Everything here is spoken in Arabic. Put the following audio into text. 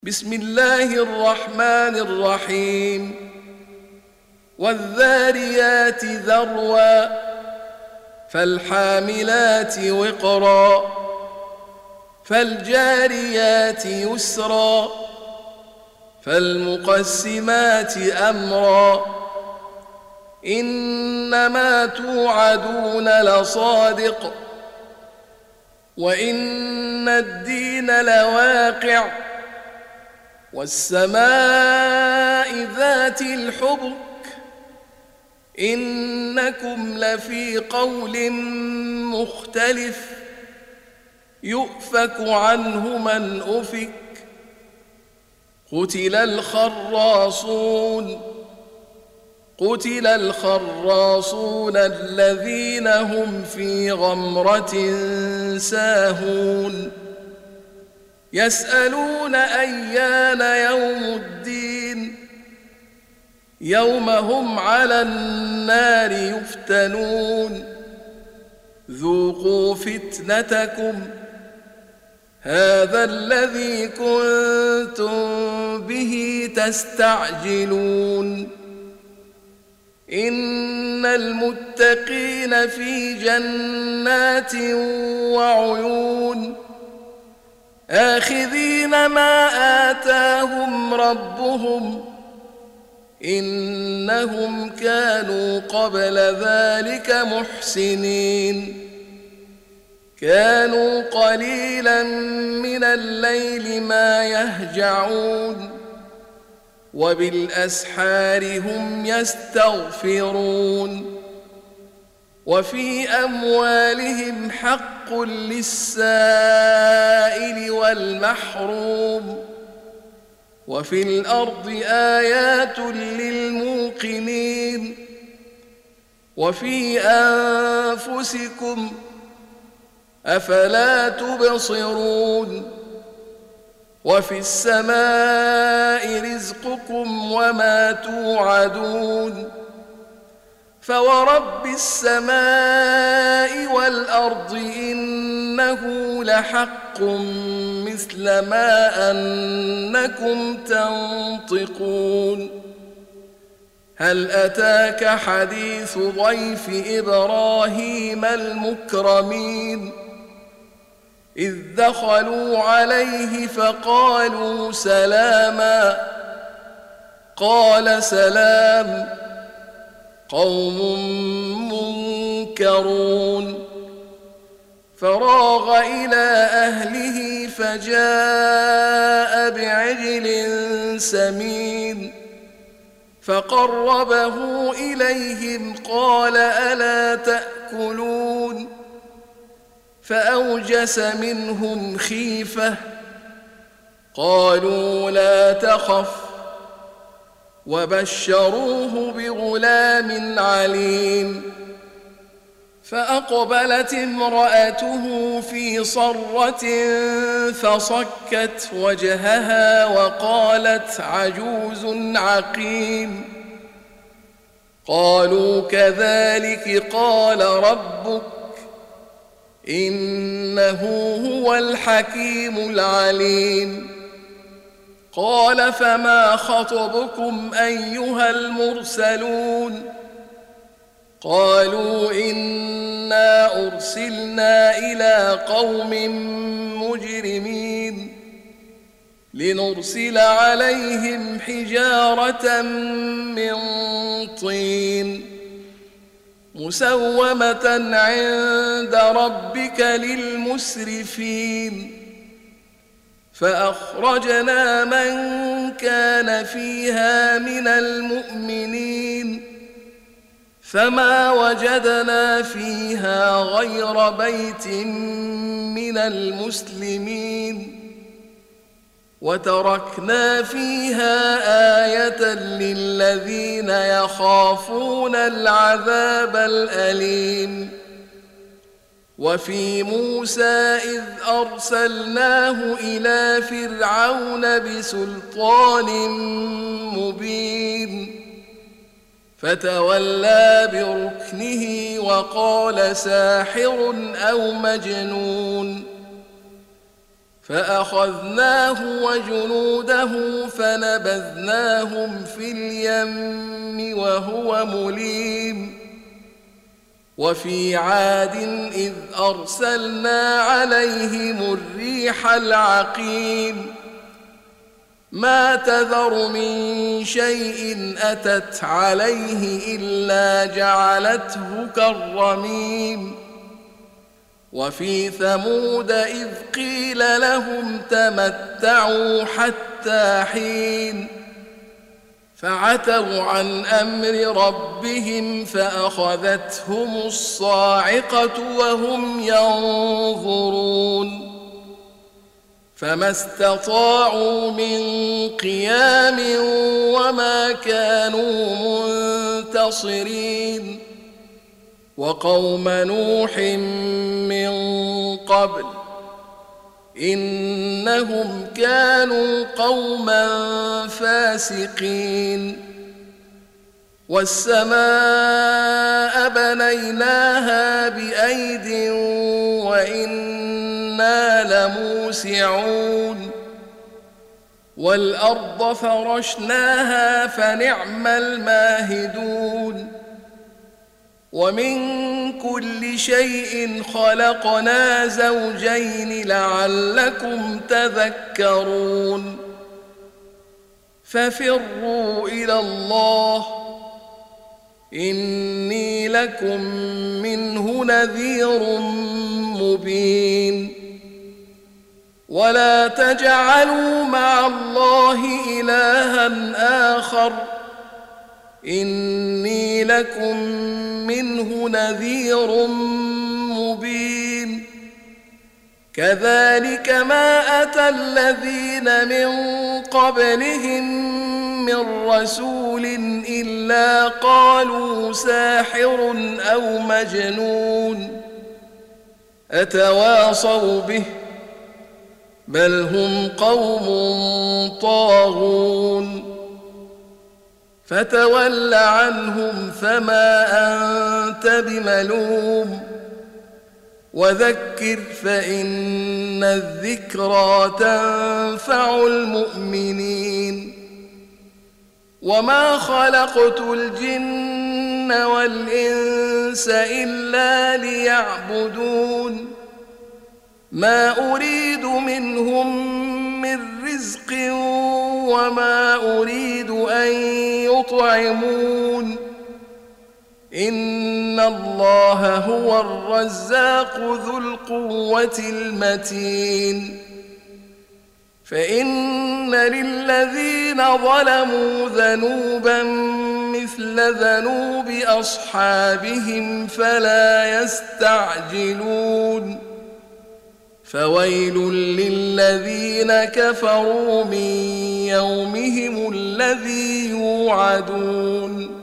بسم الله الرحمن الرحيم والذاريات ذروا فالحاملات وقرا فالجاريات يسرا فالمقسمات أمرا إنما توعدون لصادق وإن الدين لواقع والسماء ذات الحبك إنكم لفي قول مختلف يؤفك عنه من أفك قتل الخراصون الذين هم في غمرة ساهون يسألون أيان يوم الدين يوم هم على النار يفتنون ذوقوا فتنتكم هذا الذي كنتم به تستعجلون إن المتقين في جنات وعيون آخذين ما آتاهم ربهم إنهم كانوا قبل ذلك محسنين كانوا قليلا من الليل ما يهجعون وبالأسحار هم يستغفرون وفي أموالهم حق للسائل والمحروم وفي الأرض آيات للموقنين وفي أنفسكم أفلا تبصرون وفي السماء رزقكم وما توعدون فورب السماء والأرض إنه لحق مثل ما أنكم تنطقون هل أتاك حديث ضيف إبراهيم المكرمين إذ دخلوا عليه فقالوا سلاما قال سلام قوم منكرون فراغ إلى أهله فجاء بعجل سمين فقربه إليهم قال ألا تأكلون فأوجس منهم خيفة قالوا لا تخف وبشروه بغلام عليم فأقبلت امرأته في صرة فصكت وجهها وقالت عجوز عقيم قالوا كذلك قال ربك إنه هو الحكيم العليم قال فما خطبكم أيها المرسلون قالوا إنا أرسلنا إلى قوم مجرمين لنرسل عليهم حجارة من طين مسومة عند ربك للمسرفين فأخرجنا من كان فيها من المؤمنين فما وجدنا فيها غير بيت من المسلمين وتركنا فيها آية للذين يخافون العذاب الأليم وفي موسى إذ أرسلناه إلى فرعون بسلطان مبين فتولى بركنه وقال ساحر أو مجنون فأخذناه وجنوده فنبذناهم في اليم وهو مليم وفي عاد إذ أرسلنا عليهم الريح العقيم ما تذر من شيء أتت عليه إلا جعلته كالرميم وفي ثمود إذ قيل لهم تمتعوا حتى حين فعتوا عن أمر ربهم فأخذتهم الصاعقة وهم ينظرون فما استطاعوا من قيام وما كانوا منتصرين وقوم نوح من قبل إنهم كانوا قوما فاسقين والسماء بنيناها بأيد وإنا لموسعون والأرض فرشناها فنعم الماهدون ومن كل شيء خلقنا زوجين لعلكم تذكرون ففروا إلى الله إني لكم منه نذير مبين ولا تجعلوا مع الله إلها آخر إني لكم منه نذير مبين كذلك ما أتى الذين من قبلهم من رسول إلا قالوا ساحر أو مجنون أتواصوا به بل هم قوم طاغون فتول عنهم فما أنت بملوم وذكر فإن الذكرى تنفع المؤمنين وما خلقت الجن والإنس إلا ليعبدون ما أريد منهم من رزق وما أريد أن يطعمون إن الله هو الرزاق ذو القوة المتين فإن للذين ظلموا ذنوبا مثل ذنوب أصحابهم فلا يستعجلون فويل للذين كفروا من يومهم الذي يوعدون